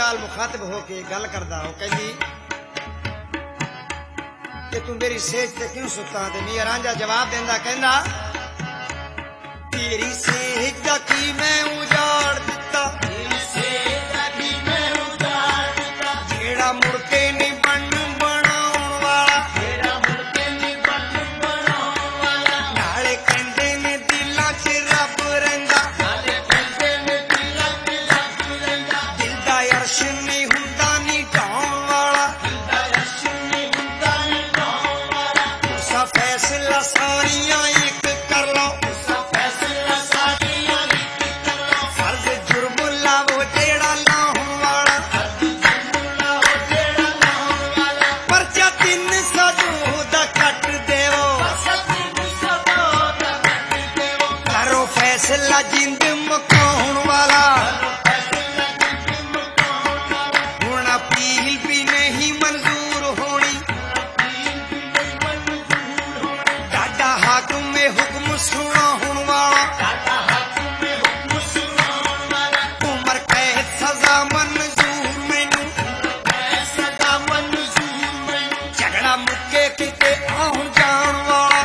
नाल मुखातिब होके गल करदा हो कहंदी कि तू मेरी सेज ते क्यों सुता ते मियां रांझा जवाब देंदा कहंदा तेरी सेज दा की मैं उजाड़ दिता जेड़ा मुड़ के नहीं बनाउण वाला नाले कहंदे ने दिलां च रब रहिंदा दिल दा अर्श नहीं हुंदा नी ढाउण वाला तुसा फैसला सारियां एक कर लो फर्ज जुर्म लाओ जेड़ा लाहुण वाला परचा 302 दा कट देवो करो फैसला जिंद मुकाउण वाला हुण अपील भी नहीं मंजूर होनी डाडा हाकिम हुक्म सुनाउण वाला उमर कैद सजा मंजूर मैनू झगड़ा मुक्के किते आउण जाण वाला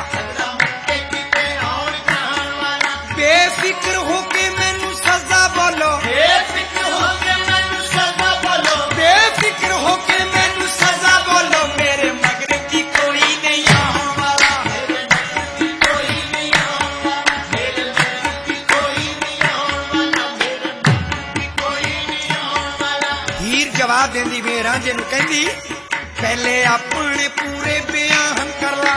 बेफिक्र होके मैनू सजा बोलो बेफिक्र होके मैनू सजा बोलो मेरे मगर की कोई नहीं आउण वाला हीर जवाब देंदी वे रांझे नू कहंदी पहले अपने पूरे बयान कर ला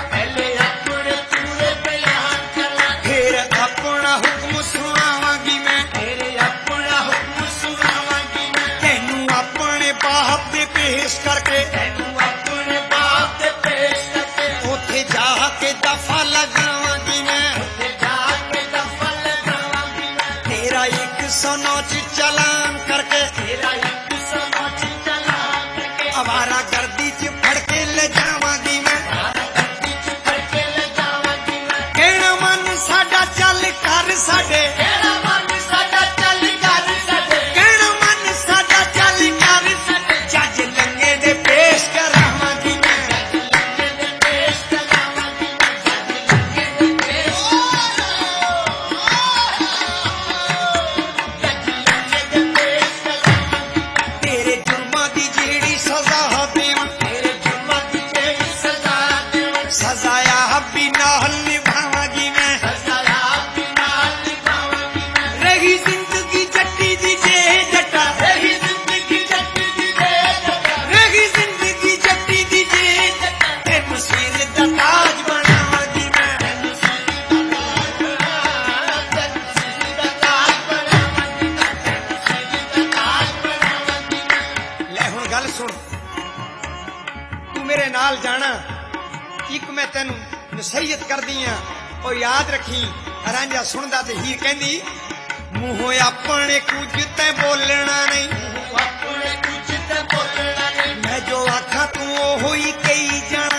फिर अपना हुक्म सुनावांगी मैं तेनू अपने बाप दे पेश करके उथे जाके दफा लगावांगी मैं तेरा 109 च चालान करके आवारा गर्दी च फड़ के ले जावांगी मैं कहना मन साडा चल कर साडे कहना मन साडा चल कर जज लंगे दे पेश करावांगी मैं तेरे जुर्मां दी जेड़ी सजा देवां सजाया हब्बी नाल निभावांगी मैं रही जिंदगी जट्टी दी जे जट्टा रही जिंदगी जट्टी दी जे तेनू सिर दा ताज बनावांगी मैं ले हुण गल सुन तू मेरे नाल जाना एक मैं तेनू नसीहत कर दी हां और याद रखी रांझा सुनदा ते हीर कहंदी मूंहों अपने कुछ ते बोलना नहीं मैं जो आखा तू ओहो ही कही जाना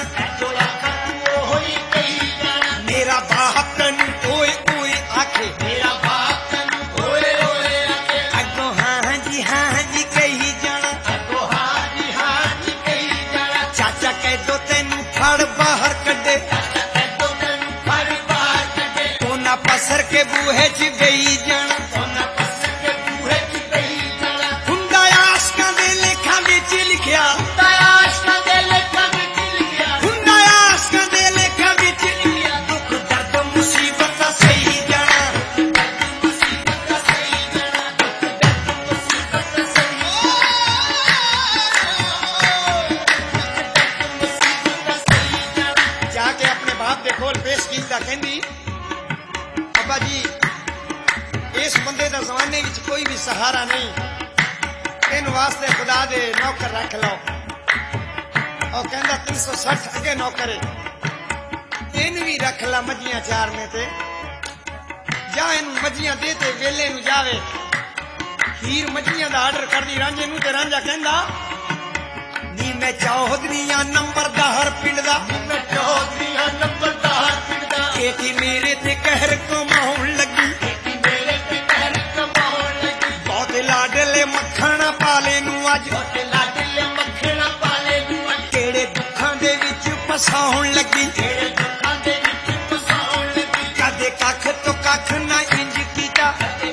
मेरा बाप तैनू ओए ओए आखे अगो हाँ जी कही जाना चाचा कह दो तेनू फड़ बाहर कड्डे ओना पसर के बूहे च गई जाना हुंदा आशकां दे लेखां विच लिखिया हुंदा आशकां दे लेखां विच लिखिया दुख दर्द मुसीबत सही जाना जाके अपने बाप दे कोल पेश कीता कहंदी अब्बा जी इस बंदे दा जमाने विच कोई भी सहारा नहीं इन वास्ते खुदा दे नौकर रख लो और कहंदा 360 अगे नौकर इन भी रख ला मजियां 4 में ते जा इन मजियां दे ते वेले नू जावे हीर मजियां दा आर्डर कर दी रांझे नू ते रांझा कहंदा नी मैं चौधरीया नंबरदार पिंड दा एकी मेरे ते कहर कमाउण लगी बहुत लाडले मक्खण पाले नू अज फसाउण लगी कदे कख तो कख ना इंज कीता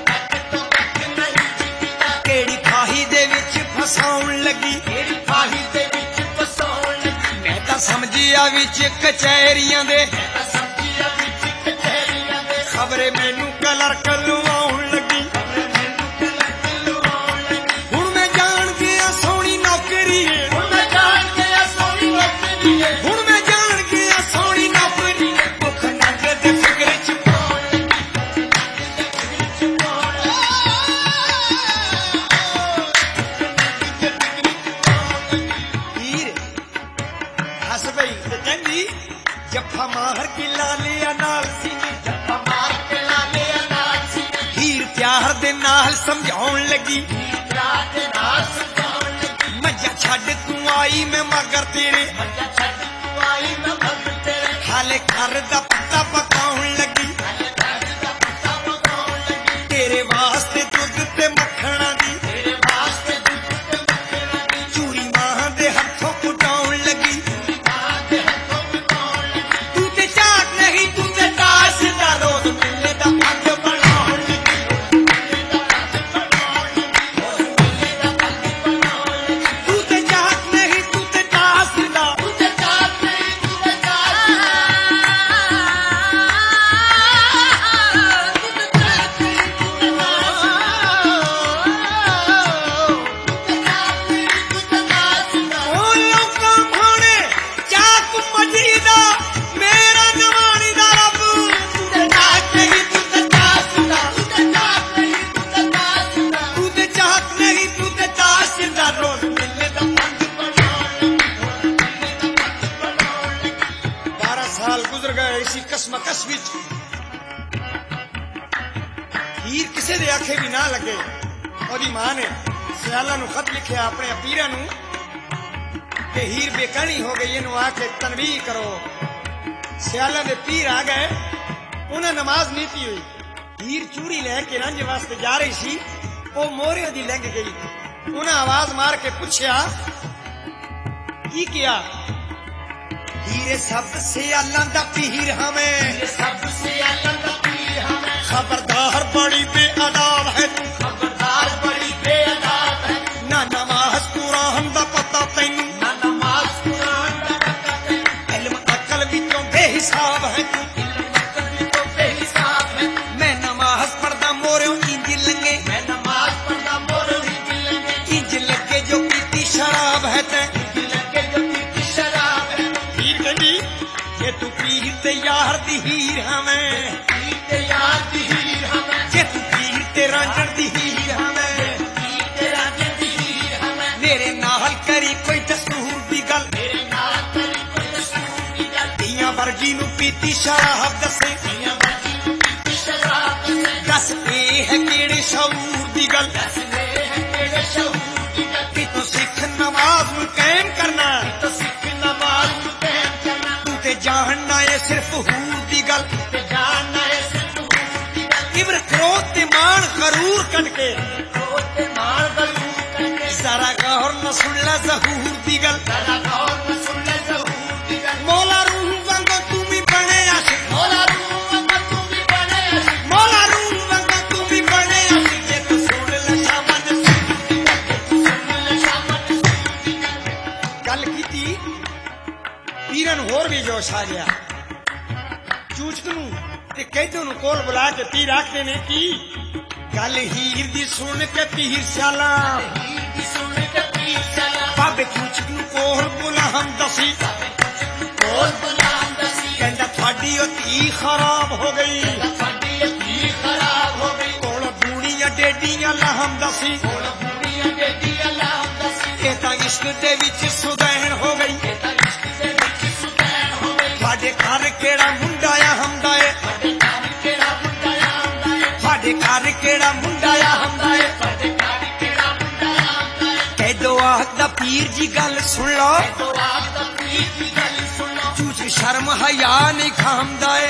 केड़ी फाही दे विच फसाउण लगी मैं तां समझिया विच कचहरियां दे खबरे मैनू क्लर्क लवाउण लगी हुण मैं जान गया सोहनी नौकरी हुण मैं जान गया सोहनी नौकरी भुख नंग दे फिक्र च हीर हस पई ते कहंदी जफ्फा मार के ला लिया नाल सी प्यार दे नाल समझाउण लगी मजा छड्ड तू आई मैं मगर तेरे हाले घर दा पत्ता पकाउण लगी तेरे वास्ते दुध ते मक्खणा दी चूरी मां दे हथों कुटाउण लगी तू ते चाट नहीं तू ते ताश दा रोज मिले दा पग बनाउण लगी तू ते चाट नहीं तू ते ताश दा कसमकस विच हीर किसे दे आखे भी ना लगे ओदी मां ने सियाला नू खत लिखिया अपने पीरां नू कि हीर बेकहनी हो गई इनू आके तनवीह करो सियाला दे पीर आ गए उन्हें नमाज नहीं पी हुई हीर चूड़ी लैके रंज वास्ते जा रही सी वो मोहरे दी लंघ गई उन्हें आवाज मार के पूछया की किया हीरे सब सियालां दा पीर हमें खबरदार बड़ी बेअदाब है तू ना नमाज कुरान दा पता तैनू इल्म अकल विचों बेहिसाब है तू मैं नमाज पढ़दा मोरों इंज लंगे इंज लगे जो पीती शराब है ते जे तू पीर ते यार दी हीर हमें जे तू पीर ते रांझण दी हीर हमें मेरे नाल करी कोई दस्तूर दी गल दियां वर्गी नू पीती शराब दसे दस ए है केड़े शऊर दी गल कि तू सिख नमाज नू कायम करना जानना है सिर्फ हूर दी गल किब्र क्रोध ते मान गरूर कटके जरा गौर न सुन ला ज़हूर दी गल मौला रूह वांगो तू भी बने आशिक मौला रूह वांगो तू भी बने आशिक जे तू सुन ला शामन गल कीती पीरन होर भी जोश आ गया चूचक नू ते कहते नू कोल बुला के पीर आखने ने की गल हीर दी सुन के पीर स्याला बाबे चूचक नू कोल बुला हम दसी कहंदा थोड़ी ओ धी खराब हो गई कोल बूढ़ियां डेडियां लहम दसी ये तां इश्क दे विच सुदैन हो गई घर केड़ा मुंडाया हमदाए साडे घर केड़ा मुंडाया हमदाए कह दो आखदा पीर जी गल सुन लो चूच शर्म हया नहीं खामदाए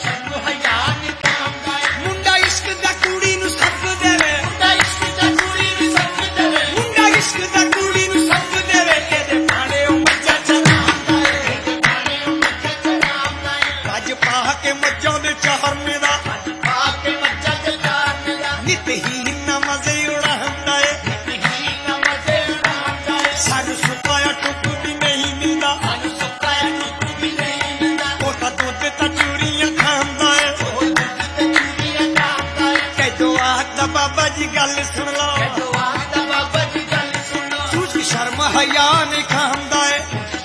मुंडा इश्क दा कुड़ी नू सब देवे मुंडा इश्क दा कुड़ी नू सब देवे कहदे भाणे ओ मज्जा चलांदा है गल सुन लो चूच की शर्म हया नहीं खांदा है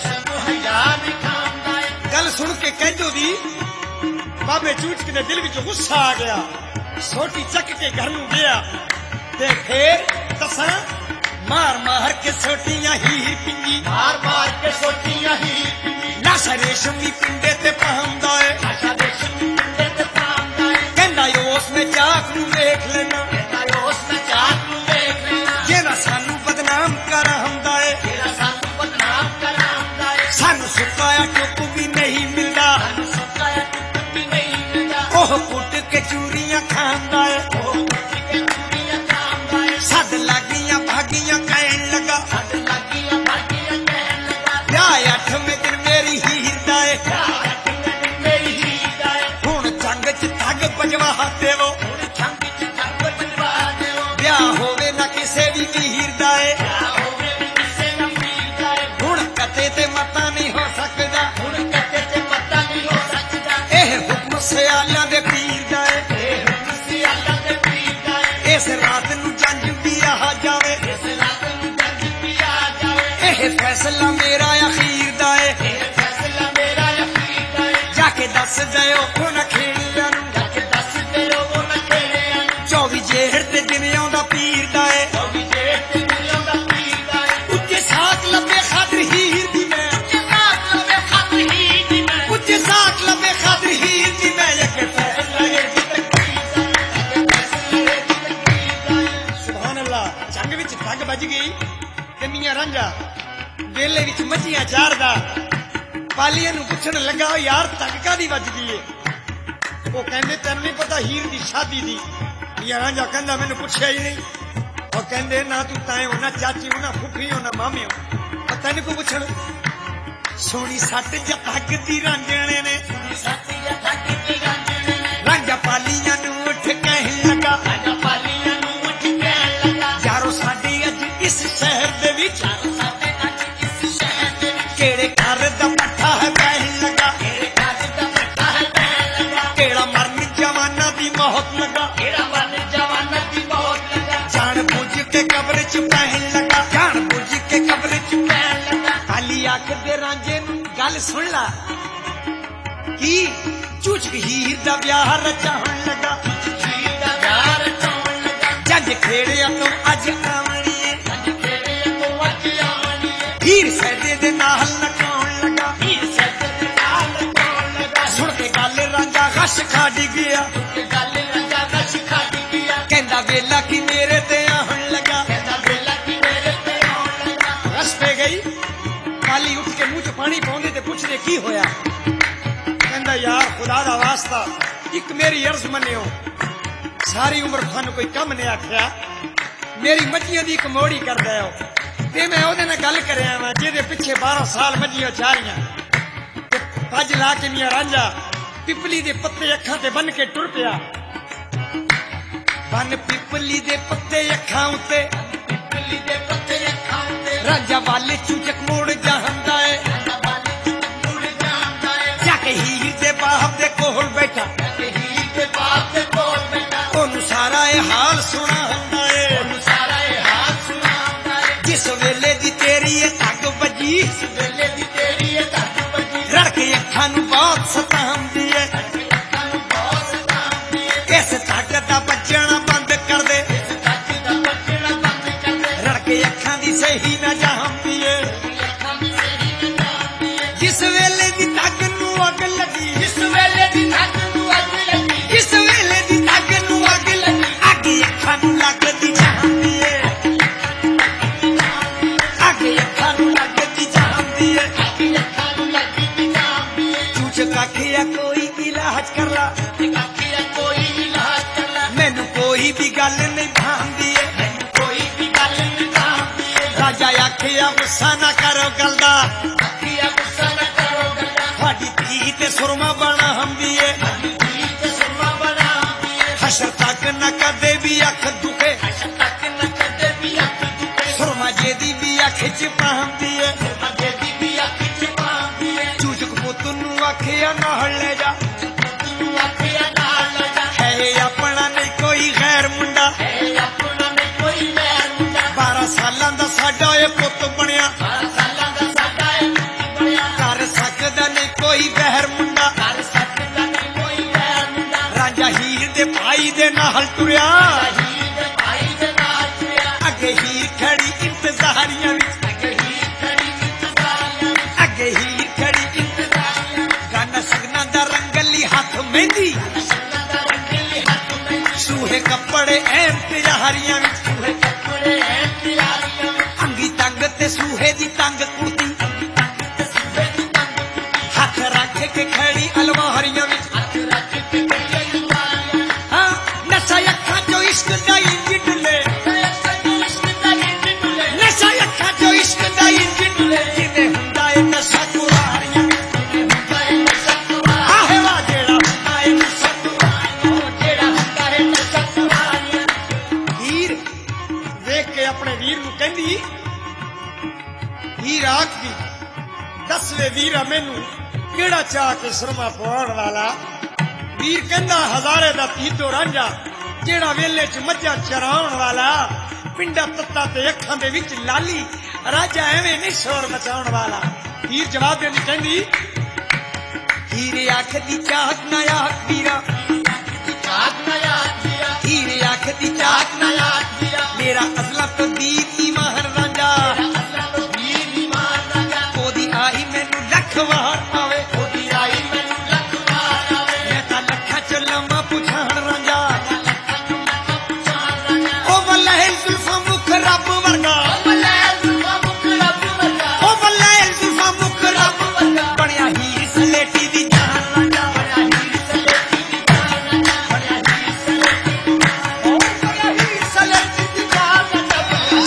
गल सुन के कहजो दी बाबे चूच के दिल विच गुस्सा आ गया सोटी चक के घर नूं गया ते फिर तसा मार मार के सोटियां हीर पिंगी मार मार के सोटियां हीर पिंगी लाशा रेशमी पिंडे ते पहनदा है आशा रेशमी पिंडे ते पहनदा है कहंदा उस में चाक नूं वेख लेना कहंदा उस में चाक नूं वेख लेना जेड़ा सानू बदनाम कर हमदा है जेड़ा सानू बदनाम कर हमदा है सानू सुकाया टुक भी नहीं मिलदा सानू सुकाया टुक भी नहीं मिलदा ओह कुट के चूरियां खांदा है ओह कुट के चूरियां खांदा है सद लागियां भागियां कहन लगा सद लागियां भागियां कहन लगा ब्याह 8वें दिन मेरी हीर दा है ब्याह 8वें दिन मेरी हीर दा है हुण जंग च ठग बजवा देवो हुण जंग च ठग बजवा देवो ब्याह होवे ना किसे भी हीर दा है ब्याह होवे भी किसे ना हीर दा है हुण कते ते मता नहीं हो सकदा हुण कते ते मता नहीं हो सकदा एह हुक्म सियालियां दे पीर दा है एह हुक्म सियालियां दे पीर दा है इस रात नू जंज भी आ जावे इस रात नू जंज भी आ जावे एह फैसला मेरा अखीर दा है एह फैसला मेरा अखीर दा है जाके दस दयो उन खेड़ियां नू जाके दस दियो उन खेड़ियां नू 24 जेठ ते दिन आउंदा पीर दा है 24 जेठ ते दिन आउंदा पीर दा है ਉੱਚੇ ਸਾਕ ਲੱਭੇ ਖਾਦਰ ਹੀਰ ਦੀ ਮੈਂ ਉੱਚੇ ਸਾਕ ਲੱਭੇ ਖਾਦਰ ਹੀਰ ਦੀ ਮੈਂ ਉੱਚੇ ਸਾਕ ਲੱਭੇ ਖਾਦਰ ਹੀਰ ਦੀ ਮੈਂ ਅੱਗੇ ਫੈਸਲਾ ਇਹ ਦੀ ਸੁਭਾਨ ਅੱਲਾ ਜੰਗ ਵਿੱਚ ਠੱਗ ਵੱਜ ਗਈ ਤੇ ਮੀਆਂ ਰਾਂਝਾ ਵੇਲੇ ਵਿੱਚ ਮੱਝੀਆਂ ਚਾਰਦਾ ਪਾਲੀਆਂ ਨੂੰ ਪੁੱਛਣ ਲੱਗਾ ਉਹ ਯਾਰ ਠੱਗ ਕਾਦੀ ਵੱਜਦੀ ਏ ਉਹ ਕਹਿੰਦੇ ਤੈਨੂੰ ਨਹੀਂ ਪਤਾ ਹੀਰ ਦੀ ਸ਼ਾਦੀ ਦੀ ਮੀਆਂ ਰਾਂਝਾ ਕਹਿੰਦਾ ਮੈਨੂੰ ਪੁੱਛਿਆ ਹੀ ਨਹੀਂ ਉਹ ਕਹਿੰਦੇ ਨਾ ਤੂੰ ਤਾਏ ਹੋ ਨਾ ਚਾਚੀ ਹੋ ਨਾ ਫੁੱਫੀ ਹੋ ਨਾ ਮਾਮੇ ਹੋ ਤੈਨੂੰ ਕੋ ਪੁੱਛਣ ਸੋਹਣੀ ਸੱਟ ਜੱਗ ਦੀ ਰਾਂਝਣੇ ਨੇ ਸਾਥੀ ਠੱਗ ਦੀ ਰਾਂਝਣੇ ਨੇ ਰਾਂਝਾ ਪਾਲੀਆਂ ਨੂੰ ਉੱਠ ਕਹਿਣ ਲੱਗਾ ਰਾਂਝਾ ਪਾਲੀਆਂ ਨੂੰ ਉੱਠ ਕਹਿਣ ਲੱਗਾ ਯਾਰੋ ਸਾਡੇ ਅੱਜ ਇਸ ਸ਼ਹਿਰ ਦੇ ਵਿੱਚ ਸਾਡੇ ਅੱਜ ਇਸ ਸ਼ਹਿਰ ਦੇ ਵਿੱਚ ਕਿਹੜੇ ਘਰ ਦਾ ਪੱਠਾ ਹੈ ਕਹਿਣ ਲੱਗਾ ਕਿਹੜੇ ਘਰ ਦਾ ਪੱਠਾ ਹੈ ਕਹਿਣ ਲੱਗਾ ਕਿਹੜਾ ਮਰਨ ਜਵਾਨਾਂ ਦੀ ਮੌਤ ਲੱਗਾ ਕਿਹੜਾ ਮਰਨ ਜਵਾਨਾਂ ਦੀ ਮੌਤ ਲੱਗਾ ਜਾਣ ਬੁੱਝ ਕੇ ਕਬਰ ਚ ਪਹਿਣ ਲੱਗਾ ਜਾਣ ਬੁੱਝ ਕੇ ਕਬਰ ਚ ਕਹਿਣ ਲੱਗਾ ਖਾਲੀ ਅੱਖ ਦੇ ਰਾਂਝੇ ਨੂੰ ਗੱਲ ਸੁਣ ਲਾ ਕੀ ਚੂਚ ਹੀਰ ਦਾ ਵਿਆਹ ਰਚਾਉਣ ਲੱਗਾ ਹੀਰ ਦਾ ਵਿਆਹ ਰਚਾਉਣ ਲੱਗਾ ਜੱਜ ਖੇੜਿਆ ਤੋਂ ਅੱਜ ਆਵਣੀ ਏ ਅੱਜ ਖੇੜੇ ਤੋਂ ਅੱਜ ਆਵਣੀ ਏ ਹੀਰ ਸੈਦੇ ਦੇ ਨਾਲ ਨਚਾਉਣ ਲੱਗਾ ਹੀਰ ਸੱਚ ਦੇ ਨਾਲ ਨਚਾਉਣ ਲੱਗਾ ਸੁਣ ਕੇ ਗੱਲ ਰਾਂਝਾ ਗਸ਼ ਖਾ ਡਿੱਗਿਆ ਕਿ ਗੱਲ ਰਾਂਝਾ ਗਸ਼ ਖਾ ਡਿੱਗਿਆ ਕਹਿੰਦਾ ਵੇਲਾ ਕੀ ਮੇਰੇ ਤੇ ਆਉਣ ਲੱਗਾ ਕਹਿੰਦਾ ਵੇਲਾ ਕੀ ਮੇਰੇ ਤੇ ਆਉਣ ਲੱਗਾ ਰਸ ਪੈ ਗਈ ਕਾਲੀ ਉੱਠ ਕੇ ਮੂੰਹ 'ਚ ਪਾਣੀ ਪਾਉਂਦੇ ਤੇ ਪੁੱਛਦੇ ਕੀ ਹੋਇਆ ਕਹਿੰਦਾ ਯਾਰ ਖੁਦਾ ਦਾ ਵਾਸਤਾ ਇੱਕ ਮੇਰੀ ਅਰਜ਼ ਮੰਨਿਓ ਸਾਰੀ ਉਮਰ ਤੁਹਾਨੂੰ ਕੋਈ ਕੰਮ ਨਹੀਂ ਆਖਿਆ ਮੇਰੀ ਮੱਝੀਆਂ ਦੀ ਇੱਕ ਮੋੜੀ ਕਰਦਾ ਹੋ ਤੇ ਮੈਂ ਉਹਦੇ ਨਾਲ ਗੱਲ ਕਰਿਆ ਵਾਂ ਜਿਹਦੇ ਪਿੱਛੇ 12 ਸਾਲ ਮੱਝੀਆਂ ਚਾਰੀਆਂ ਤੇ ਭੱਜ ਲਾ ਕੇ ਮੀਆਂ ਰਾਂਝਾ ਪਿਪਲੀ ਦੇ ਪੱਤੇ ਅੱਖਾਂ ਤੇ ਬੰਨ ਕੇ ਟੁਰ ਪਿਆ ਬੰਨ ਪਿਪਲੀ ਦੇ ਪੱਤੇ ਅੱਖਾਂ ਉੱਤੇ ਪਿੱਪਲੀ ਦੇ ਪੱਤੇ ਅੱਖਾਂ ਉੱਤੇ ਰਾਂਝਾ ਵਾਲੇ ਚੂਚਕ ਮੋੜ ਜਾਂਦਾ ਏ ਰਾਂਝਾ ਵਾਲੇ ਮੁੜ ਜਾਂਦਾ ਏ ਜਾ ਕੇ ਹੀਰ ਦੇ ਬਾਪ ਦੇ ਕੋਲ ਬੈਠਾ ਕਿ ਹੀਰ ਦੇ ਬਾਪ ਦੇ ਕੋਲ ਬੈਠਾ ਉਹਨੂੰ ਸਾਰਾ ਇਹ ਹਾਲ ਸੁਣਾਉਂਦਾ ਏ ਉਹਨੂੰ ਸਾਰਾ ਇਹ ਹਾਲ ਸੁਣਾਉਂਦਾ ਏ ਜਿਸ ਵੇਲੇ ਦੀ ਤੇਰੀ ਇਹ ਠੱਗ ਵੱਜੀ ਇਸ ਵੇਲੇ ਦੀ ਤੇਰੀ ਇਹ ਧੱਕ ਵੱਜੀ ਰੜ ਕੇ ਅੱਖਾਂ ਨੂੰ ਬਹੁਤ ਸਤਾਉਂਦੀ ਏ ਅੱਖਾਂ ਨੂੰ ਬਹੁਤ ਸਤਾਉਂਦੀ ਏ ਇਸ ਠੱਗ ਦਾ ਵੱਜਣਾ ਬੰਦ ਕਰ ਦੇ ਇਸ ਧੱਕ ਦਾ ਵੱਜਣਾ ਬੰਦ ਕਰ ਦੇ ਰੜ ਕੇ ਅੱਖਾਂ ਦੀ ਸਹੀ ਨਾ ਜਾਂਦੀ ਏ ਅੱਖਾਂ ਦੀ ਸਹੀ ਨਾ ਜਾਂਦੀ ਏ ਜਿਸ ਵੇਲੇ ਦੀ ਠੱਗ ਨੂੰ ਅੱਗ ਲੱਗੀ ਇਸ ਵੇਲੇ ਦੀ ਧੱਕ ਨੂੰ ਅੱਗ ਲੱਗੀ ਜਿਸ ਵੇਲੇ ਦੀ ਠੱਗ ਨੂੰ ਅੱਗ ਲੱਗੀ ਅੱਗ ਅੱਖਾਂ ਨੂੰ ਲੱਗਦੀ ਜਾਂਦੀ ਏ ਅੱਗ ਅੱਖਾਂ ਨੂੰ ਲੱਗਦੀ ਜਾਂਦੀ ਏ ਅੱਖਾਂ ਨੂੰ ਲੱਗੀ ਜਾਂਦੀ ਏ ਚੂਚ ਕਾਖਿਆ ਕੋਈ ਇਲਾਜ ਕਰ ਲਾ ਤੇ ਕਾਖੀਆ ਕੋਈ ਇਲਾਜ ਕਰ ਲੈ ਮੈਨੂੰ ਕੋਈ ਵੀ ਗੱਲ ਨਹੀਂ ਭਾਂਦੀ ਏ ਮੈਨੂੰ ਕੋਈ ਵੀ ਗੱਲ ਨਹੀਂ ਜਾਂਦੀ ਏ ਰਾਜਾ ਆਖਿਆ ਗੁੱਸਾ ਨਾ ਕਰੋ ਗੱਲ ਦਾ ਅੱਖੀਆ ਗੁੱਸਾ ਨਾ ਕਰੋ ਗੱਲਾਂ ਤੁਹਾਡੀ ਧੀ ਤੇ ਸੁਰਮਾ ਬਣਾ ਹੰਦੀ ਏ ਜੀ ਤੇ ਸੁਰਮਾ ਬਣਾਉਂਦੀ ਏ ਹਸ਼ਰ ਤੱਕ ਨਾ ਕਦੇ ਵੀ ਅੱਖ ਦੁਖੇ ਅਸ਼ ਤੱਕ ਨਾ ਕਦੇ ਵੀ ਅੱਖ ਦੁਖੇ ਸੁਰਮਾ ਜਿਹਦੀ ਵੀ ਅੱਖ ਚ ਪਾਉਂਦੀ ਏ ਅਜੇ ਦੀ ਵੀ ਅੱਖ ਚ ਪਾਉਂਦੀ ਏ ਚੂਚਕ ਪੁੱਤ ਨੂੰ ਆਖਿਆ ਨਾਲ ਲੈ ਜਾ ਤੂੰ ਆਖਿਆ ਨਾਲ ਲੈ ਜਾ ਹੈ ਇਹ ਆਪਣਾ ਨਹੀਂ ਕੋਈ ਗੈਰ ਮੁੰਡਾ ਇਹ ਆਪਣਾ ਨਹੀਂ भाई दे नाल टुरिया हीर दे भाई दे नाल टुरिया अगे हीर खड़ी इंतजारियां विच अगे हीर खड़ी इंतजारियां विच अगे हीर खड़ी इंतजारियां गाना सगना दा रंगली हाथ मेहंदी सगना दा रंगली हाथ में सूहे कपड़े ऐन तिहारियां विच सूहे कपड़े ऐन तिहारियां विच अंगी तंग ते सूहे दी तंग कुर्ती सूहे दी तंग हाथ रख के खड़ी अलमारियां विच हाथ रख के खड़ी अलमारियां हाँ नशा अखा जो इश्क दा इंजन ले इश्क दा इंजन डुले नशा अखा जो इश्क दा इंजन ले जिने हुंदा ए नशा कुरारियां ਹੁੰਦਾ ਹੈ ਨਸ਼ਾ ਕੁਰਾਰੀਆਂ आहे वा जेड़ा हुंदा ए नशा कुरारियां ਜਿਹੜਾ ਹੁੰਦਾ ਹੈ ਨਸ਼ਾ ਕੁਰਾਰੀਆਂ हीर देख के अपने वीर नू कहंदी हीर आखदी दसवे वीरा मैनू केड़ा चाह के सुरमा पवाउण वाला वीर कहंदा हजारे दा तीतो रांझा जेड़ा वेले च मज्जा चराउण वाला पिंडा तत्ता ते अखां दे विच लाली राजा एवें नहीं शोर मचाउण वाला हीर जवाब देंदी कहंदी हीर आखदी चाहत ना आख वीरा चाहत ना याद दिया हीर आखदी चाहत ना याद दिया मेरा अजला तो दीद ईमान रांझा अल्लाह तो वीर दी मान राजा ओदी आई मैनू लख वार आवे ओदी आई मैनू लख वार आवे मैं तां लखा च लंबा पुछाण रांझा पुछाण राजा ओ वल्लाह जुल्फा मुख रब वर्गा बल्ले जुल्फा मुख रब वर्गा ओ वल्लाह जुल्फा मुख रब वर्गा बणिया हीर सलेटी दी जान रांझा बड़ा हीर सलेटी दी जान राजा बड़ा हीर सलेटी दी जान ओ बणिया हीर सलेटी दी जान रांझा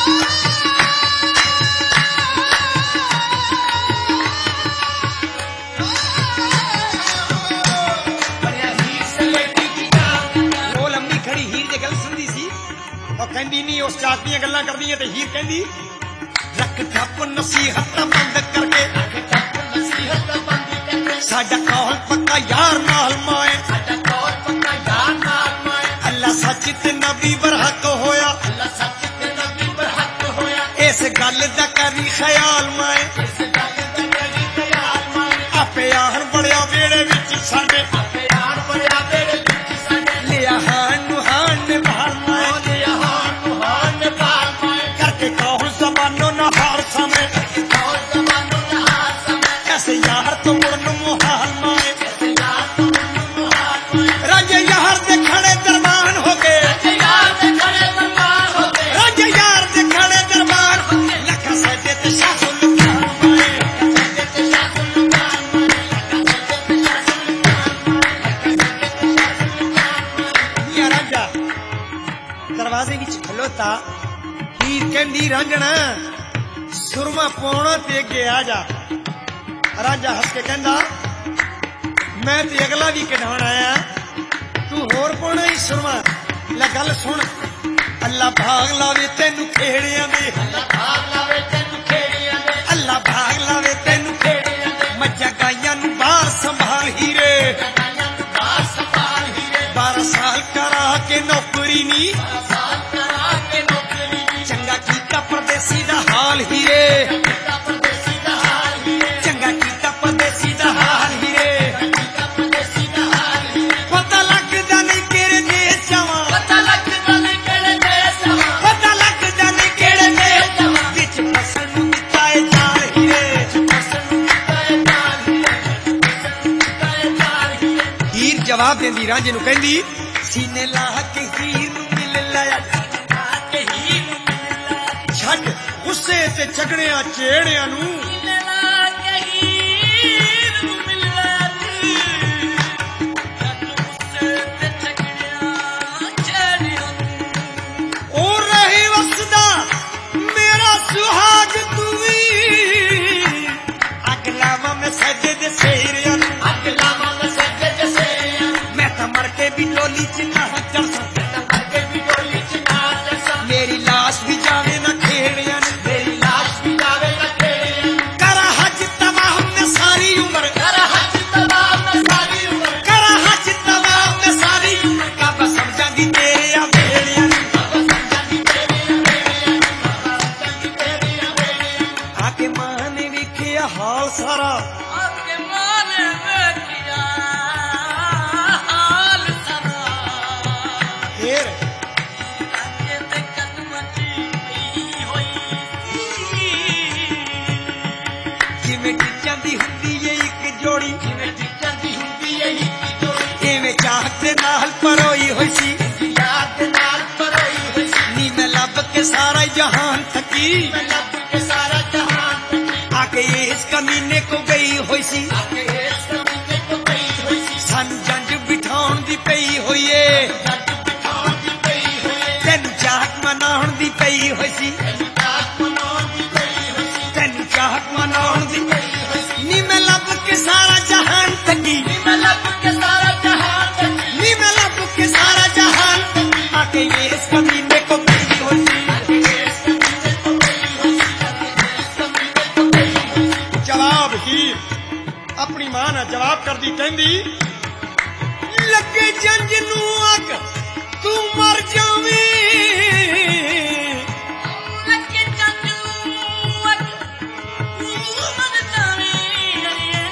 बड़ा हीर सलेटी दी जान ओ लंबी खड़ी हीर दे गल सुनदी सी ओ कहंदी नहीं उस चाक दी गल्लां करदी है ते हीर कहंदी रख ठप नसीहत बंद करके नसीहत बंद करके साडा कौल पक्का यार नाल माए साडा कौल पक्का यार नाल माए अल्लाह सच ते नबी बरहक होया अल्लाह सच ते नबी पर हक होया इस गल दा करी ख्याल माए इस गल दा करी ख्याल माए आपे आहन बड़िया वेड़े विच साडे आपे यार बड़िया तेरे विच साडे लिया हान नु हान ने भाल माए ओदे हान ने पाल माए करके कौल जबानो ना हार समय कौल जमानो ना हार समय ऐसे यार तो मुड़न मुहाल माए ऐसे यार तो मुन्नु हार माए राजे यार दे खड़े दरबान हो गए ऐसे यार दे खड़े दरबार हो गए राजे यार दे खड़े दरबान हो गए लखा सजे ते शासुल खान माए सजे ते शासुल खान माए सजे ते शासुल खान माए सजे ते शासुल खान माए या राजा दरवाजे विच खलोता हीर कहंदी रांझणा सुरमा पाउणा ते अगे आ जा राजा हंस के कहंदा मैं ते अगला भी कढाउण आया तू होर पाउणा ही सुरमा ला गल सुन अल्लाह भाग लावे तैनू खेड़ियां दे अल्लाह भाग लावे तेनू खेड़ियां दे अल्लाह भाग लावे तैनू खेड़ियां दे मज्जा गाइयां नू बाहर संभाल हीरे गाइयां नू बाहर संभाल हीरे 12 साल करा के नौकरी नी साल करा के नौकरी दी चंगा कीता परदेसी दा हाल हीरे चंगा परदेसी दा हाल हीरे चंगा कीता परदेसी दा हाल हीरे चंगा परदेसी दा हाल हीरे पता लगदा नहीं केड़े देश जावां पता लगदा नहीं केड़े देश जावां पता लगदा नहीं केड़े देश जावां विच फसल नू मिटाए जाल हीरे फसल नू मिटाए जाल हीरे फसल नू मिटाए जाल हीरे हीर जवाब देंदी रांझे नू कहंदी सीने लाह के हीर नू मिल लाया के ही नू मिलना छੱਡ गुस्से ते झगड़ियां चेड़ियां नू मिलना के ही नू मिलना जग मुझसे ते चकड़ियां चढ़ियां ओ रही वसदा मेरा सुहाग तू भी अगलावा में सजे दे सेरियां नू अगला मन सजे जैसे मैं तो मर के भी डोली च ना चढ़ सकता के भी डोली च ना जैसा मेरी लाश भी जावे ना खेड़ियां नू मेरी लाश भी जावे न खेड़ियां करा हज तबाह में सारी उम्र कर हज तमाम में सारी उम्र करा हज तबाह में सारी उम्र का बस समझांगी तेरे या भेड़ियां नू बाबा समझांगी तेरी बेड़ियां बाबा समझांगी तेरी बेड़ियां आके मां ने वेखिया हाल सारा आपके माने में किया हाल सरा ਜਿਵੇਂ ਟਿੱਚਾਂ ਦੀ ਹੁੰਦੀ ਏ ਇੱਕ ਜੋੜੀ, ਜਿਵੇਂ ਟਿੱਚਾਂ ਦੀ ਹੁੰਦੀ ਏ ਇੱਕ ਜੋੜੀ, ਇਵੇਂ ਚਾਹਤ ਦੇ ਨਾਲ ਪਰੋਈ ਹੋਈ ਸੀ, ਯਾਦ ਦੇ ਨਾਲ ਪਰੋਈ ਹੋਈ ਸੀ। ਨੀ ਮੈਂ ਲੱਭ ਕੇ ਸਾਰਾ ਜਹਾਨ ਥੱਕੀ, ਮੈਂ ਲੱਭ ਕੇ ਸਾਰਾ ਜਹਾਨ ਤੱਕੀ, ਆਕੇ ਇਸ ਕਮੀਨੇ ਕੋ ਗਈ ਹੋਈ ਸੀ, ਆਕੇ ਇਸ ਕਮੀਨੇ ਤੋਂ ਗਈ ਹੋਈ ਸੀ। ਸਾਨੂੰ ਜੰਜ ਬਿਠਾਉਣ ਦੀ ਪਈ ਹੋਈ ਏ, ਜੱਟ ਬਿਠਾਉਣ ਦੀ ਪਈ ਹੋਈ, ਤੈਨੂੰ ਚਾਹਤ ਮਨਾਉਣ ਦੀ ਪਈ ਹੋਈ ਸੀ, ਤੈਨੂੰ ਚਾਹਤ ਮਨਾਉਣ ਦੀ ਪਈ ਹੋਈ ਸੀ, ਤੈਨੂੰ ਚਾਹਤ ਮਨਾਉਣ ਦੀ ਪਈ ਹੋਈ ਸੀ। ਨੀ ਮੈਂ ਲੱਭ ਕੇ ਸਾਰਾ ਜਹਾਨ ਥੱਕੀ, ਨੀ ਮੈਂ ਲੱਭ ਕੇ ਸਾਰਾ ਜਹਾਨ ਤੱਕੀ, ਨੀ ਮੈਂ ਲੱਭ ਕੇ ਸਾਰਾ ਜਹਾਨ ਆਕੇ ਇਸ ਕਮੀਨੇ ਕੋ ਗਈ ਹੋਈ ਸੀ। ਆਕੇ ਇਸ ਕਮੀਨੇ ਤੋਂ ਗਈ ਹੋਈ ਸੀ, ਆਕੇ ਇਸ ਕਮੀਨੇ ਤੋਂ ਗਈ ਹੋਈ ਸੀ। ਜਵਾਬ ਹੀ ਆਪਣੀ ਮਾਂ ਨਾਲ ਜਵਾਬ ਕਰਦੀ ਕਹਿੰਦੀ, ਲੱਗੇ ਜੰਜ ਨੂੰ ਅੱਗ ਤੂੰ ਮਰ ਜਾਵੇਂ, ਲੱਗੇ ਜੰਜ ਨੂੰ ਅੱਗ ਤੂੰ ਮਰ ਜਾਵੇਂ,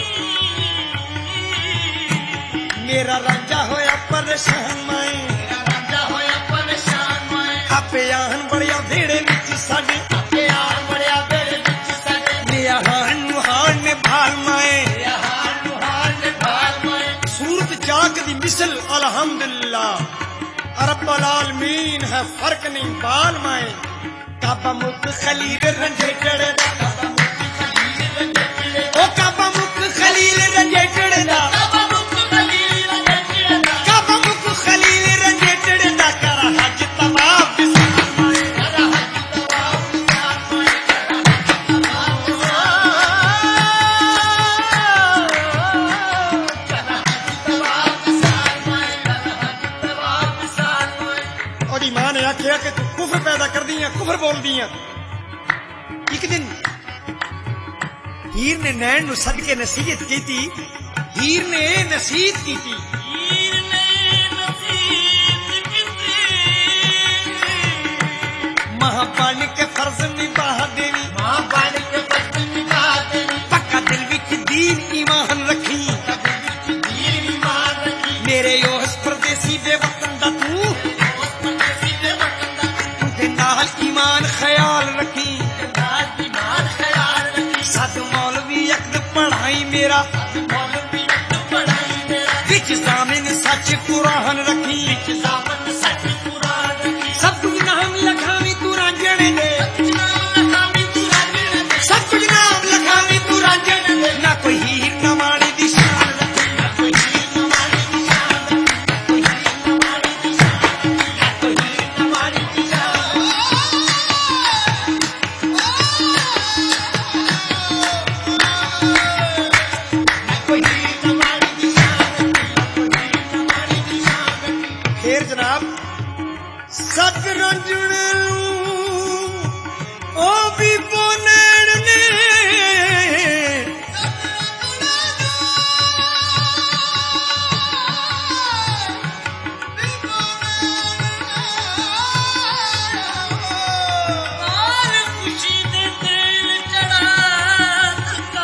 ਮੇਰਾ ਰਾਂਝਾ ਹੋਇਆ ਪਰੇਸ਼ਾਨ ਮੈਂ, ਮੇਰਾ ਰਾਂਝਾ ਹੋਇਆ ਪਰੇਸ਼ਾਨ ਮੈਂ। ਆਪੇ ਆਹਨ ਬੜਿਆ ਵਿਹੜੇ ਵਿੱਚ ਸਾਡੇ, ਆਪੇ ਆਣ ਬੜਿਆ ਵੇਲੇ ਵਿੱਚ ਸਾਡੇ, ਲਿਆ ਹਾਨ ਨੂੰ ਹਾਨ ਨੇ ਭਾਲ ਮੈਂ, ਮੇਰਾ ਹਾਲ ਨੂੰ ਹਾਲ ਨੇ ਭਾਲ ਮੈਂ। सूरत जाग दी मिसल अल्हम्दुलिल्लाह, रब्बुल आलमीन है फर्क नहीं बाल माए, काबा मुख खलील रंजे चढ़े दा, ਕਾਬਾ ਮੁੱਖ ਖਲੀਲ ਰੰਗੇ ਚਿੜੇ, ओ काबा मुख खलील रंजे चढ़े दा, ਕਾਬਾ ਮੁੱਖ ਖਲੀਲ ਰੰਗੇ ਚਿੜੇ ਦਾ, काबा मुख खलील रंजे चढ़े दा, कर हज तवाफ बिसार माए, ਕਰਾ ਹੱਜ ਤਵਾਫ ਨਿਸ਼ਾਨ ਮੈਂ, ਕਰਾ ਹੱਜ ਤਵਾਫ ਨਿਸ਼ਾਨ ਮੈਂ, ਕਰਾ ਹੱਜ ਤਵਾਫ ਨਿਸ਼ਾਨ ਮੈਂ। ओदी मां ने आखिया कि तू कुफर पैदा कर दी है, कुफर बोल दी है। एक दिन हीर ने नैन नु सद के नसीहत की थी, हीर ने नसीहत की थी, हीर ने नसीहत कीती, मां बन के फर्ज निभा देवी, मां बन के फर्ज निभा देवी, पक्का दिल विच दीन ईमान रखी, कभी विच दीन ईमान रखी, मेरे उस परदेसी बेवतन दा तू उस परदेसी दे वतन दा ते नाल ईमान ख्याल रखी, नाल ईमान ख्याल रखी। सद मौलवी अकद पढ़ाई मेरा, मौलवी अकद पढ़ाई मेरा, विच जामिन सच कुरान रखी, दामन सच कुरान रखी, सब कुछ नाम लखावी तू रांझणे दे, नाम लखावी तू रांझणे दे, सब कुछ नाम लखावी तू रांझणे दे, ना कोई हीर ना माड़ी दी शान रखी, ना कोई हीर न मारी दी शान रखी, ना कोई हीर न मारी दी शान रखी, ना कोई हीर न मारी दी शान रखी। कोई हीर न मारी दी शान रखी, कोई हीर न मारी दी शान रखी। फिर जनाब सत रांझणे ओ भी बोनेड़ ने और खुशी दे दिल चढ़ा ਦਿੱਤਾ,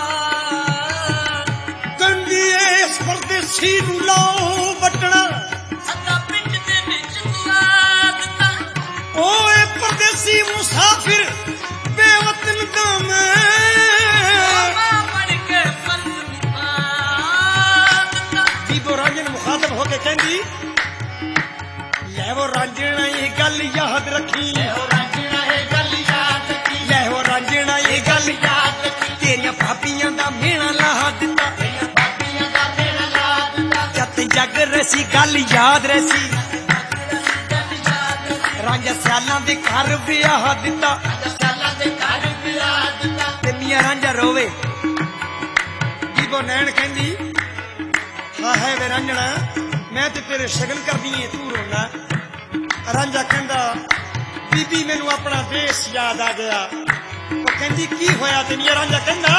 कंदी इस परदेसी नू लाओ बटना, ਅੱਧਾ ਪਿੰਡ ਦੇ ਵਿੱਚ ਤੁਰਾ ਦਿੱਤਾ, ओए परदेसी मुसाफिर बेवतन दा मैं, ਮਾਂ ਬਣ ਕੇ ਫਰਜ਼ ਨਿਭਾ ਦਿੱਤਾ। बीबो रांझण मुखातब होके कहंदी, ले वो रांझणा ये गल याद रखी, ਇਹੋ ਰਾਂਝਣਾ ਇਹ ਗੱਲ ਯਾਦ ਰੱਖੀ, ले वो रांझणा ये गल ਯਾਦ ਰੱਖੀ, तेरिया भाबियां दा मेणा ला दिता, ਤੇਰੀਆਂ ਬਾਬੀਆਂ ਦਾ ਮੇਰਾ ਲਾ ਦਿੱਤਾ, जत जग रसी गल याद रसी, ਗੱਲ ਯਾਦ ਰੱਖੀ, रांझा सियालां दे घर ब्याह दिता, ਸਾਲਾਂ ਦੇ ਘਰ ਵਿਲਾ ਦਿੱਤਾ। ते मियां रांझा रोवे, बीबो नैन कहंदी, हाँ है वे रांझणा मैं ते तेरे शगन करदी ऐ तू रोना, रांझा कहंदा बीबी मैनू अपना देश याद आ गया, वो कहंदी की होया ते मियां रांझा कहंदा,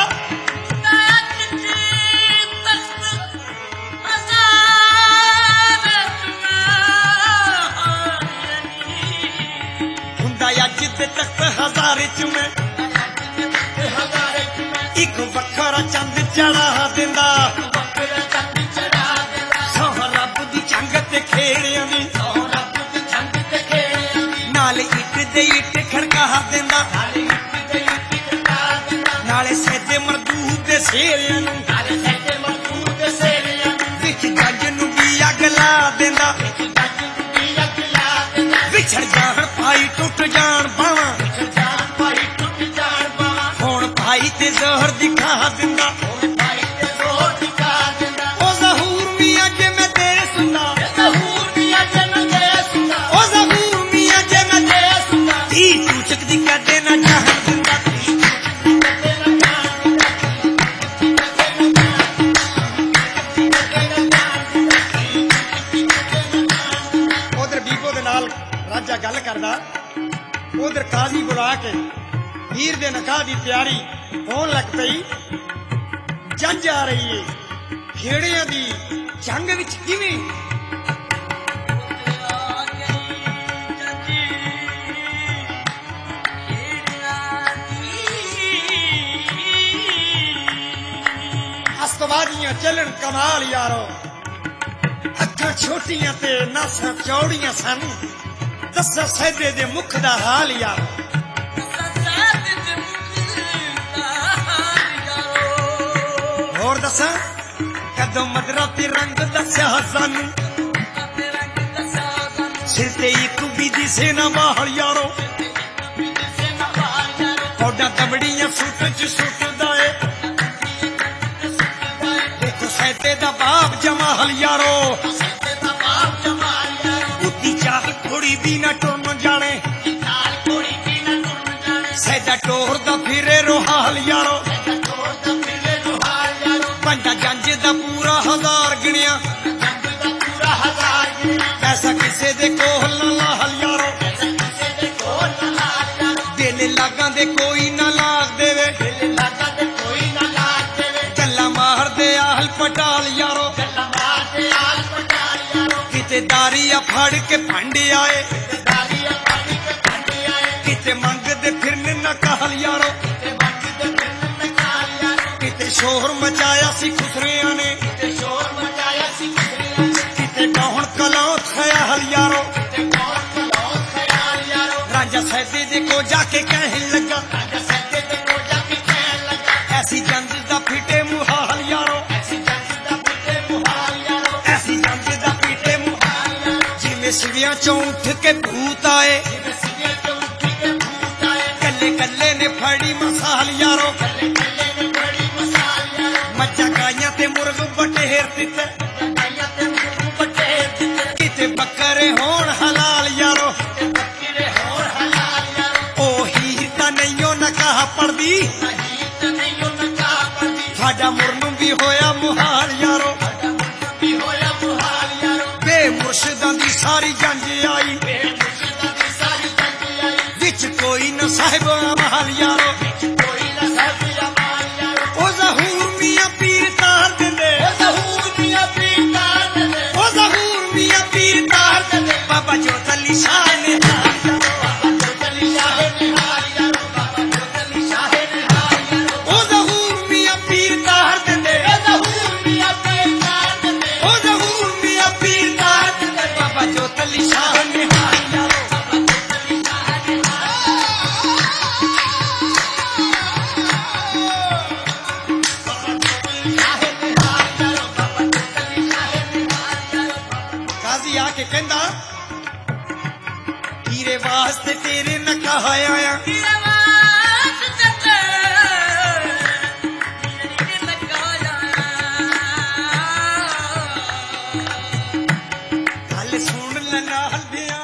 हुंदा अज ते तख्त हज़ारे च मैं एक वखरा चंद चढ़ा दिंदा, सोह रब दी जंग ते खेड़ियां दी, नाल इट दे इट खड़का दिंदा, नाले सेदे ਮਜ਼ਦੂਰ ਦੇ ਸੇਰਿਆਂ ਨੂੰ ਨਾਲ ਸੱਜੇ ਮਜ਼ਦੂਰ ਦੇ ਸੇਰਿਆਂ ਨੂੰ ਵਿੱਚ ਜੱਜ ਨੂੰ ਵੀ ਅੱਗ ਲਾ ਦਿੰਦਾ ਜੱਜ ਨੂੰ ਵੀ ਅੱਗ ਲਾ ਦਿੰਦਾ ਵਿਛੜ ਜਾਣ ਭਾਈ ਟੁੱਟ ਜਾਣ ਬਾਵਾਂ ਜਾਨ ਭਾਈ ਟੁੱਟ ਜਾਣ ਬਾਹਾਂ ਹੁਣ ਭਾਈ ਤੇ ਜ਼ਹਿਰ ਦਿਖਾ ਦਿੰਦਾ ਹੁਣ ਭਾਈ ਤੇ ਜ਼ੋਰ ਦਿਖਾ ਦਿੰਦਾ ਉਹ ਜ਼ਹੂਰ ਮੀਆਂ ਜੇ ਮੈਂ ਤੇਰੇ ਸੁਣਾ ਜ਼ਹੂਰ ਦੀਆਂ ਜਨ ਦੇ ਸੁਣਾ ਉਹ ਜ਼ਹੂਰ ਮੀਆਂ ਜੇ ਮੈਂ ਦੇ ਸੁਣਾ ਧੀ ਚੂਚਕ ਦੀ ਕਦੇ ਨਾ ਜਾਣ ਦਿੰਦਾ ਉਧਰ ਬੀਬੋ ਦੇ ਨਾਲ ਰਾਜਾ ਗੱਲ ਕਰਦਾ ਉਧਰ ਕਾਜ਼ੀ ਬੁਲਾ ਕੇ ਹੀਰ ਦੇ ਨਿਕਾਹ ਦੀ ਤਿਆਰੀ ਹੋਣ ਲੱਗ ਪਈ ਜੰਜ ਆ ਰਹੀ ਏ ਖੇੜਿਆਂ ਦੀ ਜੰਗ ਵਿੱਚ ਕਿਵੇਂ ਅਸਤਵਾਦੀਆਂ ਚੱਲਣ ਕਮਾਲ ਯਾਰੋ ਅੱਖਾਂ ਛੋਟੀਆਂ ਤੇ ਨਾਸਾਂ ਚੌੜੀਆਂ ਸਨ ਦੱਸੋ ਸੈਦੇ ਦੇ ਮੁਖ ਦਾ ਹਾਲ ਯਾਰੋ ਹੋਰ ਦੱਸਾਂ ਕਦੋਂ ਮਦਰਾ ਤੇ ਰੰਗ ਦੱਸਿਆ ਸਾਨੂੰ ਸਿਰ ਤੇ ਇੱਕ ਵੀ ਦਿਸੇ ਨਾ ਬਾਹਲ ਯਾਰੋ ਕੋਡਾ ਤਬੜੀਆਂ ਸੁੱਟ ਚ ਸੁੱਟਦਾ ਏ ਦੇਖੋ ਸੈਦੇ ਦਾ ਬਾਪ ਜਮਾਲ ਯਾਰੋ ਉੱਤੀ ਚਾਲ ਥੋੜੀ ਵੀ ਨਾ ਟੁਰਨ ਜਾਣੇ ਸੈਦਾ ਟੋਰ ਦਾ ਫਿਰੇ ਰੋਹਾਲ ਯਾਰੋ ਪੰਡਾ ਜੰਜ ਦਾ ਪੂਰਾ 1000 ਗਿਣਿਆ ਪੈਸਾ ਕਿਸੇ ਦੇ ਕੋਲ ਨਾ ਲਾਹਲ ਯਾਰੋ ਦਿਲ ਲਾਗਾਂ ਦੇ ਕੋਈ ਨਾ ਲਾਗ ਦੇਵੇ ਗੱਲਾਂ ਮਾਰਦੇ ਆਹਲ ਪਟਾਲ ਯਾਰੋ ਕਿਤੇ ਦਾਰੀਆ ਫੜ ਕੇ ਭੰਡ ਆਏ ਕਿਤੇ ਮੰਗਦੇ ਫਿਰਨ ਨਾ ਕਾਹਲ ਯਾਰੋ ਕਿਤੇ ਸ਼ੋਰ ਮਚਾਇਆ ਸੀ ਖੁਸਰਿਆਂ ਨੇ ਕਿਤੇ ਕੌਣ ਕਲਾਂ ਖਿਆਲ ਯਾਰੋ ਰਾਜਾ ਸੈਦੇ ਦੇ ਕੋ ਜਾ ਕੇ ਕਹਿਣ ਲੱਗਾ ਐਸੀ ਜੰਜ ਦਾ ਫਿੱਟੇ ਮੁਹਾਲ ਯਾਰੋ ਐਸੀ ਜੰਜ ਦਾ ਫਿੱਟੇ ਮੁਹਾਲ ਜਿਵੇਂ ਸਿਵਿਆਂ ਚੋਂ ਉੱਠ ਕੇ ਭੂਤ ਆਏ ਕੱਲੇ ਕੱਲੇ ਨੇ ਫੜੀ ਮਸਾਲ ਯਾਰੋ ਮੱਝਾਂ ਗਾਈਆਂ ਤੇ ਮੁਰਗ ਬਟੇਰ ਦਿੱਤੇ ਕਿਤੇ ਬੱਕਰੇ ਹੋਣ ਹਲਾਲ ਯਾਰੋ ਉਹ ਹੀਰ ਤਾਂ ਨਹੀਂਓ ਨਕਾਹ ਪੜਦੀ ਸਾਡਾ ਮੁਰਨੂੰ ਵੀ ਹੋਇਆ ਮੁਹਾਲ ਯਾਰੋ ਬੇ ਮੁਰਸ਼ਿਦਾਂ ਦੀ ਸਾਰੀ ਜੰਜ ਆਈ ਵਿੱਚ ਕੋਈ ਨਾ ਸਾਹਿਬ ਅਮਾਲ ਯਾਰੋ ਉਹ ਜ਼ਹੂਰ ਮੀਆਂ ਪੀਰ ਤਾਰ ਦਿੰਦੇ ਉਹ ਜ਼ਹੂਰ ਮੀਆਂ ਪੀਰ ਤਾਰ ਦਿੰਦੇ ਬਾਬਾ ਜੋਤ ਅਲੀ ਸ਼ਾਹ ਨੇ ਉਹ ਜ਼ਹੂਰ ਮੀਆਂ ਪੀਰ ਤਾਰ ਦਿੰਦੇ ਉਹ ਜ਼ਹੂਰ ਮੀਆਂ ਪੀਰ ਤਾਰ ਦਿੰਦੇ ਬਾਬਾ ਜੋਤ ਅਲੀ ਸ਼ਾਹ ਨੇ ਕਾਜ਼ੀ ਆ ਕੇ ਕਹਿੰਦਾ ਹੀਰੇ ਵਾਸਤੇ ਤੇਰੇ ਨਕਾਹ ਆਇਆ ਗੱਲ ਸੁਣ ਲੈ ਨਾਲ ਦੇ